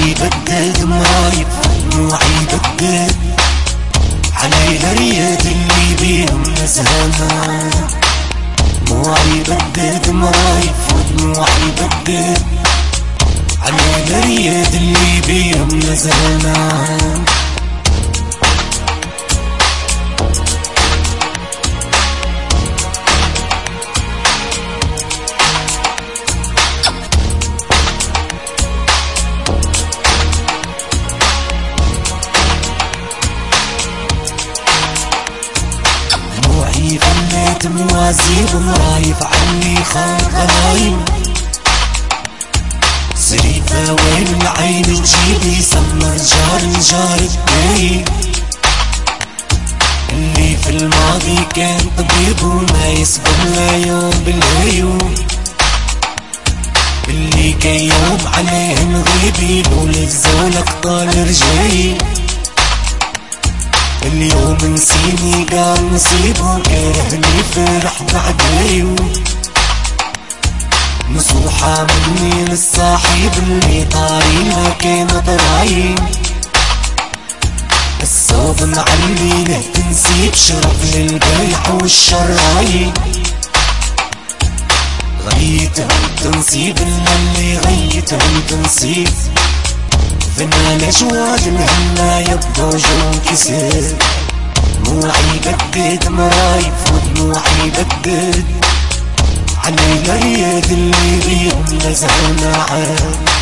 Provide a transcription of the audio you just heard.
دموعي بدد مرايب دموعي بدد علي الرياض اللي بيهم نزهنا دموعي بدد مرايب ودموعي بدد علي الرياض اللي بيهم نزهنا فليت موازيب مرايف عني خان غلايم سريفة وين العين تجيبي سمر جار الدايم اللي في الماضي كان طبيب وما يصبر لا يوم بالعيون اللي كان يوم عليه نغيبي لولا زولك طال رجعي اليوم نسيني قال نصيبه كرهني فرح بعد عيون نصوحة مني للصاحب اللي طارينا كانت رايم الصوب معلي له تنسيب شرف للبيع والشرايم غيتهم تنصيب اللي غيتهم تنصيب فينا الأجواد مهنا يبقى جو كسر دموعي بدد مرايف ودموعي بدد علي الرياض اللي بيهم نزهنا عاد